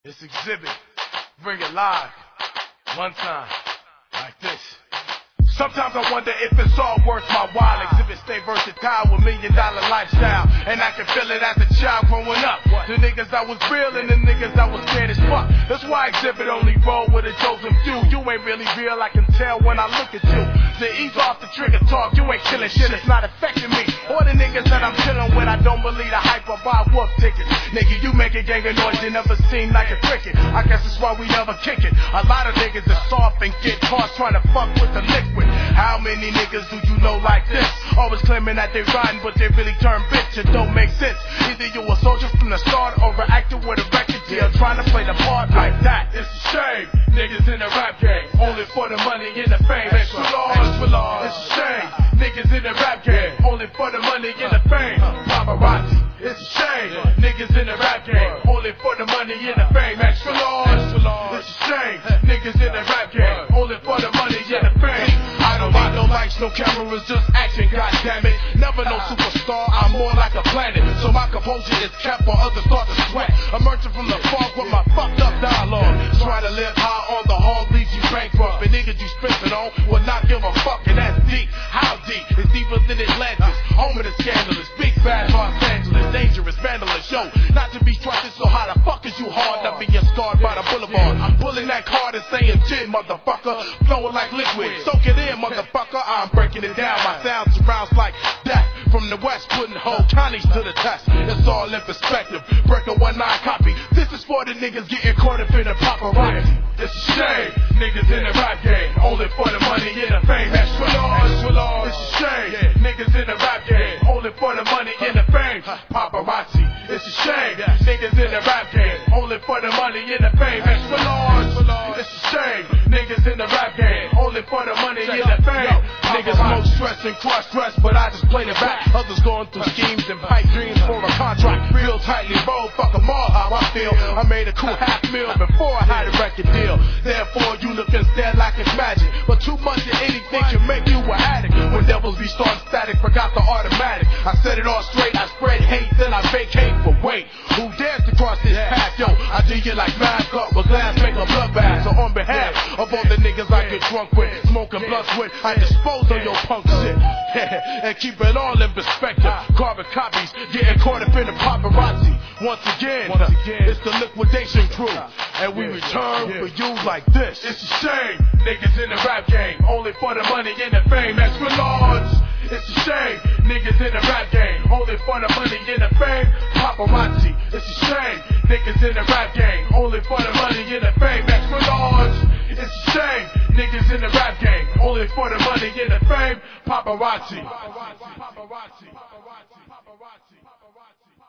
This exhibit, bring it live, one time, like this. Sometimes I wonder if it's all worth my while. Exhibit stay versatile with $1 million lifestyle, and I can feel it as a child growing up. The niggas I was real and the niggas I was scared as fuck. That's why Exhibit only roll with a chosen few. You ain't really real, I can tell when I look at you. To ease off the trigger talk, you ain't killing shit, it's not affecting me. Or the niggas that I'm chilling with, I don't believe the hype or buy wolf tickets. Nigga, you make a gang of noise, you never seem like a cricket. I guess that's why we never kick it. A lot of niggas are soft and get caught trying to fuck with the liquid. How many niggas do you know like this? Always claiming that they riding, but they really turn bitch. It don't make sense. Either you a soldier from the start or an actor with a record deal trying to play the part like that. It's a shame, niggas in the rap game, only for the money and the fame. Extra large, it's a shame, niggas in the rap game, only for the money and the fame. Paparazzi, it's a shame, niggas in the rap game, only for the money and the fame. Extra large, it's a shame, niggas in the rap game, only for the money and the fame. I don't need no lights, no cameras, just action, goddammit. Never no superstar, I'm more like a planet. So my composure is kept while others start to sweat. Emerging from the fog with my fucked up dialogue. Try to live high on the hog, leaves you bankrupt. And niggas you spitting on will not give a fuck, and that's deep. How deep? It's deeper than Atlantis. Home of the scandalous, big bad Los Angeles, dangerous, vandalous. Yo, not to be trusted, so how the fuck is you hard up being scarred by the boulevard? I'm pulling that card and saying shit, motherfucker. Flowing like liquid, soak it in, motherfucker. I'm breaking it down. My sound surrounds like death. From the west, putting whole counties to the test. It's all in perspective. Break a 1-9 copy. This is for the niggas getting caught up in the paparazzi. It's a shame, niggas in the rap game, only for the money and the fame. Extra large. It's a shame, niggas in the rap game, only for the money and the fame. Paparazzi. It's a shame, niggas in the rap game, only for the money and the fame. Extra large. It's a shame, niggas in the rap game, only for the money and the fame. Niggas smoke stress and crush stress, but I just play it back. Others going through schemes and pipe dreams for a contract. Real tightly rolled, fuck them all how I feel. I made a cool $500,000 before I had a record deal. Therefore you look and stare like it's magic. But too much of anything can make you an addict. When devils be starting static, forgot the automatic. I set it all straight, I spread hate, then I vacate. But wait, who dares to cross this path? Yo, I do you like math up with glass, make a bloodbath. So on behalf of all the niggas I get drunk with, smoking blunts with, I dispose of your punk shit. And keep it all in perspective. Carbon copies, getting caught up in the paparazzi. Once again, it's the liquidation crew. And we return for you like this. It's a shame, niggas in the rap game, only for the money and the fame. Extra large. It's a shame, niggas in the rap game, only for the money and the fame. Paparazzi. It's a shame, niggas in the rap game, only for the money and the fame. Extra large. It's a shame, niggas in the rap game, only for the money and the fame. Paparazzi.